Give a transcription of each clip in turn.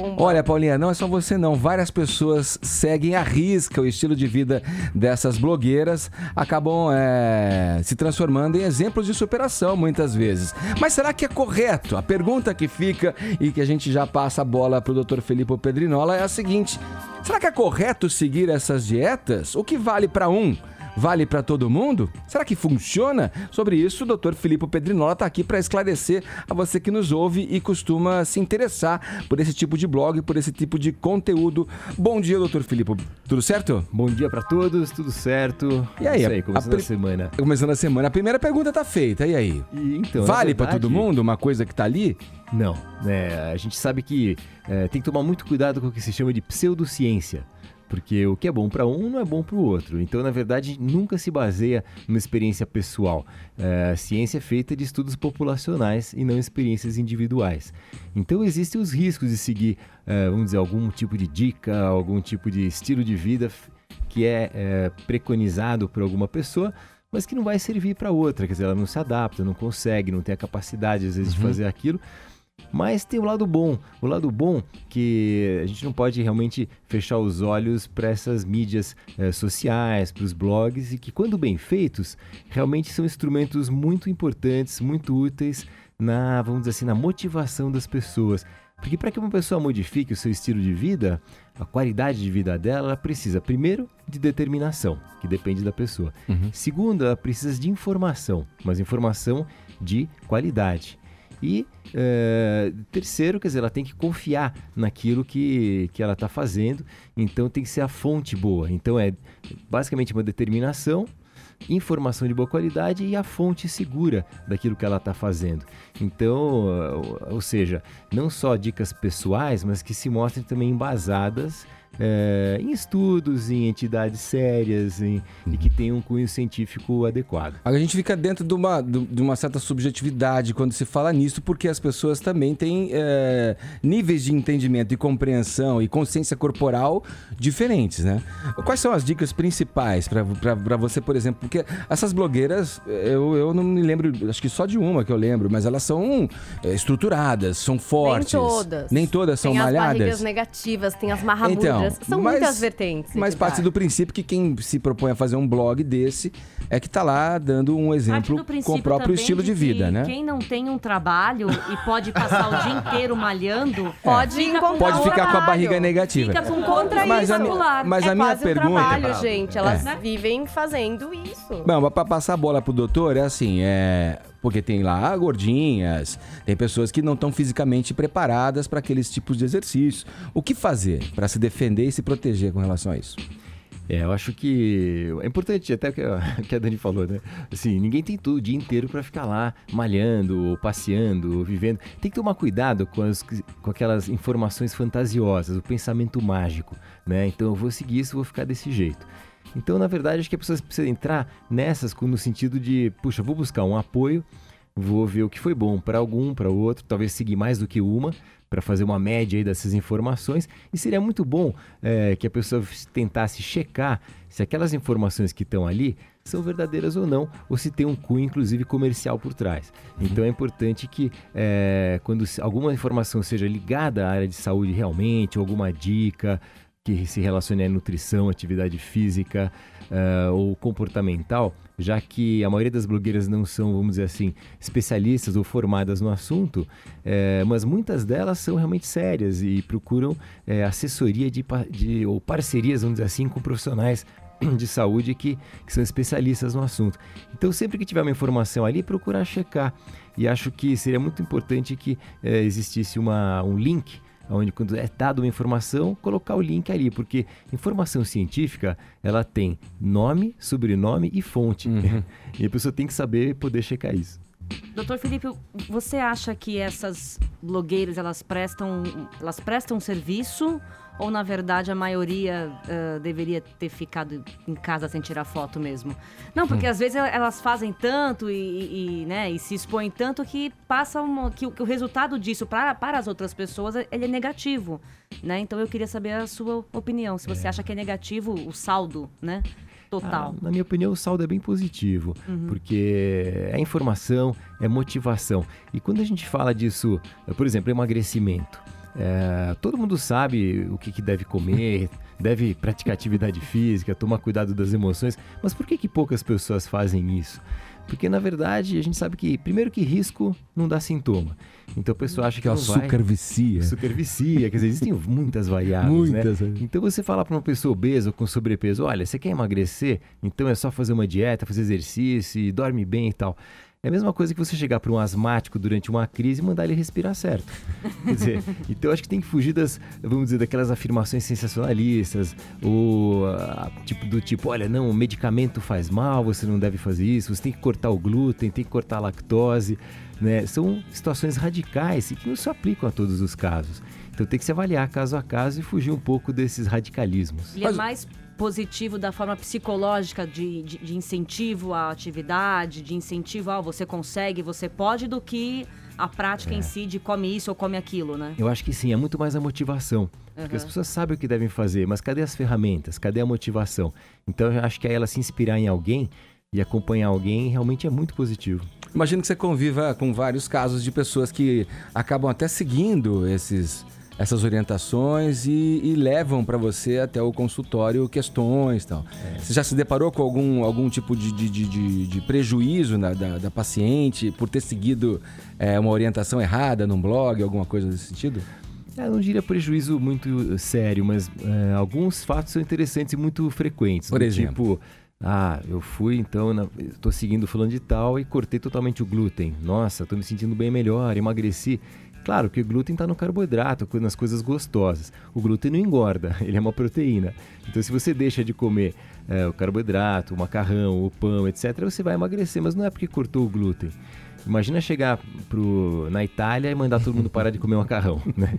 bomba. Olha, Paulinha, não é só você não. Várias pessoas seguem à risca o estilo de vida dessas blogueiras, acabam se transformando em exemplos de superação muitas vezes. Mas será que é correto? A pergunta que fica e que a gente já passa a bola para o Dr. Filippo Pedrinola é a seguinte: será que é correto seguir essas dietas? O que vale para um vale para todo mundo? Será que funciona? Sobre isso, o Dr. Filippo Pedrinola está aqui para esclarecer a você que nos ouve e costuma se interessar por esse tipo de blog, por esse tipo de conteúdo. Bom dia, Dr. Filippo. Tudo certo? Bom dia para todos, tudo certo. E aí? Isso aí, começando a semana. Começando a semana. A primeira pergunta tá feita. E aí? Então, vale para todo mundo uma coisa que tá ali? Não. A gente sabe que tem que tomar muito cuidado com o que se chama de pseudociência. Porque o que é bom para um não é bom para o outro. Então, na verdade, nunca se baseia numa experiência pessoal. A ciência é feita de estudos populacionais e não experiências individuais. Então, existem os riscos de seguir, vamos dizer, algum tipo de dica, algum tipo de estilo de vida que é preconizado por alguma pessoa, mas que não vai servir para outra. Quer dizer, ela não se adapta, não consegue, não tem a capacidade, às vezes, de fazer aquilo. Mas tem o lado bom que a gente não pode realmente fechar os olhos para essas mídias sociais, para os blogs, e que, quando bem feitos, realmente são instrumentos muito importantes, muito úteis vamos dizer assim, na motivação das pessoas. Porque para que uma pessoa modifique o seu estilo de vida, a qualidade de vida dela, ela precisa, primeiro, de determinação, que depende da pessoa. Segundo, ela precisa de informação, mas informação de qualidade. E terceiro, quer dizer, ela tem que confiar naquilo que ela está fazendo, então tem que ser a fonte boa. Então é basicamente uma determinação, informação de boa qualidade e a fonte segura daquilo que ela está fazendo. Então, ou seja, não só dicas pessoais, mas que se mostrem também embasadas em estudos, em entidades sérias e que tenham um cunho científico adequado. A gente fica dentro de uma certa subjetividade quando se fala nisso, porque as pessoas também têm níveis de entendimento e compreensão e consciência corporal diferentes, né? Quais são as dicas principais para você, por exemplo? Porque essas blogueiras, eu não me lembro, acho que só de uma que eu lembro, mas elas são estruturadas, são fortes. Nem todas são malhadas. Tem as barrigas negativas, tem as marramudas. São muitas vertentes. Mas parte do princípio que quem se propõe a fazer um blog desse é que tá lá dando um exemplo com o próprio estilo de vida, né? Quem não tem um trabalho e pode passar o dia inteiro malhando, pode ficar com a barriga negativa. Fica com contra muscular. Mas a minha pergunta... trabalho, gente. Elas vivem fazendo isso. Bom, para passar a bola pro doutor, é assim, porque tem lá gordinhas, tem pessoas que não estão fisicamente preparadas para aqueles tipos de exercícios. O que fazer para se defender e se proteger com relação a isso? Eu acho que é importante, até o que a Dani falou, né? Assim, ninguém tem tudo o dia inteiro para ficar lá malhando, ou passeando, ou vivendo. Tem que tomar cuidado com aquelas informações fantasiosas, o pensamento mágico, né? Então eu vou seguir isso, vou ficar desse jeito. Então, na verdade, acho que a pessoa precisa entrar nessas no sentido de, puxa, vou buscar um apoio, vou ver o que foi bom para algum, para outro, talvez seguir mais do que uma, para fazer uma média aí dessas informações. E seria muito bom que a pessoa tentasse checar se aquelas informações que estão ali são verdadeiras ou não, ou se tem um cunho, inclusive, comercial por trás. Então é importante que quando alguma informação seja ligada à área de saúde realmente, ou alguma dica que se relacione à nutrição, atividade física ou comportamental, já que a maioria das blogueiras não são, vamos dizer assim, especialistas ou formadas no assunto, mas muitas delas são realmente sérias e procuram assessoria ou parcerias, vamos dizer assim, com profissionais de saúde que são especialistas no assunto. Então, sempre que tiver uma informação ali, procurar checar. E acho que seria muito importante que existisse um link, onde, quando é dada uma informação, colocar o link ali, porque informação científica, ela tem nome, sobrenome e fonte. E a pessoa tem que saber poder checar isso. Doutor Felipe, você acha que essas blogueiras, elas prestam serviço, ou na verdade a maioria deveria ter ficado em casa sem tirar foto mesmo? Não, porque às vezes elas fazem tanto e se expõem tanto que que o resultado disso para as outras pessoas ele é negativo, né? Então eu queria saber a sua opinião, se você acha que é negativo o saldo, né? Total. Na minha opinião, o saldo é bem positivo, porque é informação, é motivação. E quando a gente fala disso, por exemplo, emagrecimento, Todo mundo sabe o que deve comer, deve praticar atividade física, tomar cuidado das emoções, mas por que poucas pessoas fazem isso? Porque, na verdade, a gente sabe que, primeiro que risco não dá sintoma. Então, a pessoa acha que o açúcar vicia. Açúcar vicia, quer dizer, existem muitas variáveis, né? Então, você fala para uma pessoa obesa ou com sobrepeso, olha, você quer emagrecer? Então, é só fazer uma dieta, fazer exercício e dorme bem e tal. É a mesma coisa que você chegar para um asmático durante uma crise e mandar ele respirar certo. Quer dizer, então eu acho que tem que fugir daquelas afirmações sensacionalistas, ou do tipo, olha, não, o medicamento faz mal, você não deve fazer isso, você tem que cortar o glúten, tem que cortar a lactose, né? São situações radicais e que não se aplicam a todos os casos. Então tem que se avaliar caso a caso e fugir um pouco desses radicalismos. Ele é mais positivo da forma psicológica de incentivo à atividade, de incentivo ao você consegue, você pode, do que a prática em si de come isso ou come aquilo, né? Eu acho que sim, é muito mais a motivação. Porque as pessoas sabem o que devem fazer, mas cadê as ferramentas? Cadê a motivação? Então eu acho que ela se inspirar em alguém e acompanhar alguém realmente é muito positivo. Imagino que você conviva com vários casos de pessoas que acabam até seguindo essas orientações e levam para você até o consultório questões e tal. Você já se deparou com algum tipo de prejuízo da paciente por ter seguido uma orientação errada num blog, alguma coisa desse sentido? Eu não diria prejuízo muito sério, mas alguns fatos são interessantes e muito frequentes. Por exemplo? Tipo, eu fui, então, tô seguindo fulano de tal e cortei totalmente o glúten. Nossa, tô me sentindo bem melhor, emagreci. Claro que o glúten está no carboidrato, nas coisas gostosas. O glúten não engorda, ele é uma proteína. Então, se você deixa de comer o carboidrato, o macarrão, o pão, etc., você vai emagrecer, mas não é porque cortou o glúten. Imagina chegar na Itália e mandar todo mundo parar de comer macarrão, né?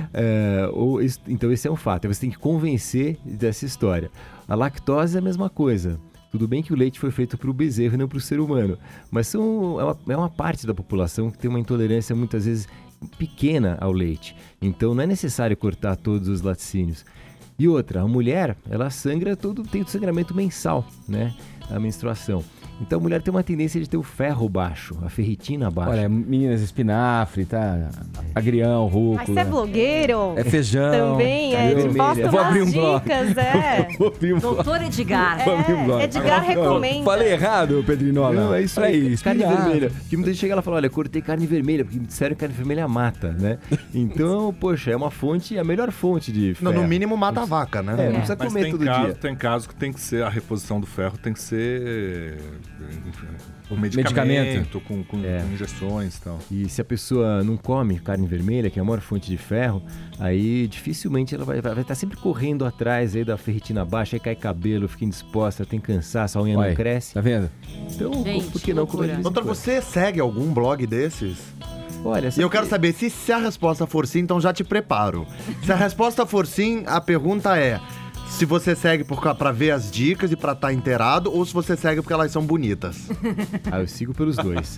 Então, esse é um fato. Você tem que convencer dessa história. A lactose é a mesma coisa. Tudo bem que o leite foi feito para o bezerro e não para o ser humano, mas é uma parte da população que tem uma intolerância muitas vezes pequena ao leite. Então não é necessário cortar todos os laticínios. E outra, a mulher, ela sangra tem o sangramento mensal, né? A menstruação. Então a mulher tem uma tendência de ter o ferro baixo, a ferritina baixa. Olha, meninas, espinafre, tá? Agrião, rúcula. Mas você é blogueiro? É feijão. Também, te posta umas dicas, Vou abrir um blog. Doutor Edgar. Edgar recomenda. Falei errado, Pedrinho. Não, é isso aí. Carne vermelha. Porque muita gente chega lá e fala, olha, cortei carne vermelha, porque disseram que carne vermelha mata, né? Então, poxa, é uma fonte, a melhor fonte de ferro. Não, no mínimo mata a vaca, né? Não precisa comer todo dia. Tem casos que tem que ser, a reposição do ferro tem que ser um medicamento. Com injeções e tal. E se a pessoa não come carne vermelha, que é a maior fonte de ferro, aí dificilmente ela vai estar sempre correndo atrás aí da ferritina baixa, aí cai cabelo, fica indisposta, tem cansaço, a unha não cresce. Tá vendo? Então, por que não comer? Doutor, você segue algum blog desses? Olha, e eu quero saber, se a resposta for sim, então já te preparo. Se a resposta for sim, a pergunta é: se você segue pra ver as dicas e pra estar inteirado, ou se você segue porque elas são bonitas? Eu sigo pelos dois.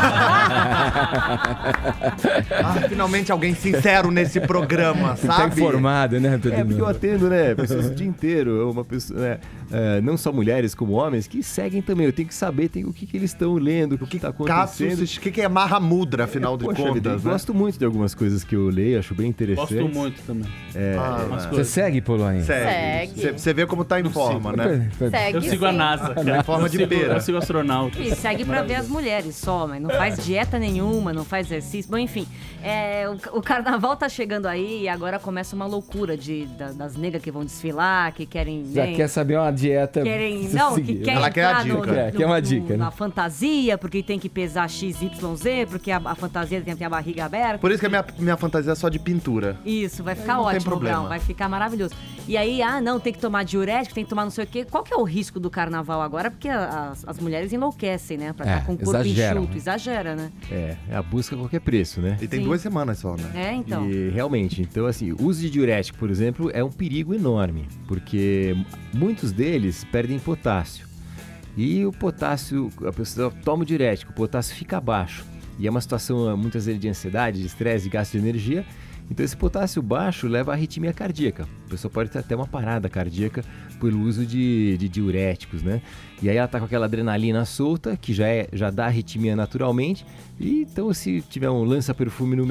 Finalmente alguém sincero nesse programa, sabe? Tá informado, né, Pedro? Porque eu atendo, né, pessoas o dia inteiro, uma pessoa, né, não só mulheres como homens, que seguem também. Eu tenho que saber o que eles estão lendo, o que está acontecendo. O que é Mahamudra, afinal de contas, vida, né? Eu gosto muito de algumas coisas que eu leio, acho bem interessante. Gosto muito também. Você segue, Polônia? Segue. Você vê como tá em forma, né? Segue, eu sigo a NASA. Em forma de pera. Eu sigo astronauta. E segue pra ver as mulheres só, mas não faz dieta nenhuma, não faz exercício. Bom, enfim, o carnaval tá chegando aí e agora começa uma loucura das negras que vão desfilar, que querem... Já quer saber uma dieta... Que quer ela quer a dica. Quer uma dica, né? Na fantasia, porque tem que pesar XYZ, porque a fantasia tem a barriga aberta. Por isso que a minha fantasia é só de pintura. Isso, vai ficar não ótimo, tem problema. Brão, vai ficar maravilhoso. E aí, não, tem que tomar diurético, tem que tomar não sei o quê. Qual que é o risco do carnaval agora? Porque as mulheres enlouquecem, né? Pra estar com o corpo enxuto, exagera, né? É a busca a qualquer preço, né? E tem 2 semanas só, né? Então. E realmente, então assim, o uso de diurético, por exemplo, é um perigo enorme, porque muitos deles perdem potássio. E o potássio, a pessoa toma o diurético, o potássio fica baixo. E é uma situação, muitas vezes, de ansiedade, de estresse, de gasto de energia. Então esse potássio baixo leva à arritmia cardíaca. A pessoa pode ter até uma parada cardíaca pelo uso de diuréticos, né? E aí ela tá com aquela adrenalina solta, que já dá arritmia naturalmente. E então se tiver um lança-perfume no meio,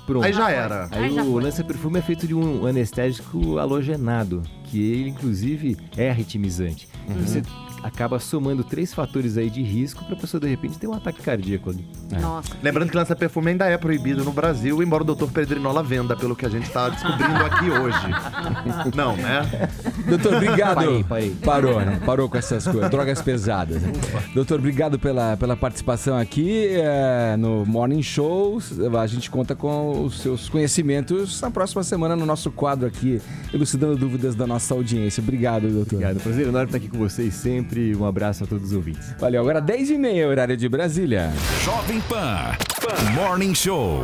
pronto. Aí já era. Aí o lança-perfume é feito de um anestésico halogenado, que ele, inclusive, é arritmizante. Você acaba somando 3 fatores aí de risco pra pessoa, de repente, ter um ataque cardíaco ali. Nossa. Lembrando que lança-perfume ainda é proibido no Brasil, embora o Dr. Pedrinola venda, pelo que a gente tá descobrindo aqui hoje. Não, né? Doutor, obrigado. Parei. Parou, né? Parou com essas coisas, drogas pesadas. Né? Doutor, obrigado pela participação aqui no Morning Show. A gente conta com os seus conhecimentos na próxima semana no nosso quadro aqui, elucidando dúvidas da nossa audiência. Obrigado, doutor. Obrigado. Prazer enorme estar aqui com vocês sempre. Um abraço a todos os ouvintes. Valeu. Agora 10h30, horário de Brasília. Jovem Pan Morning Show.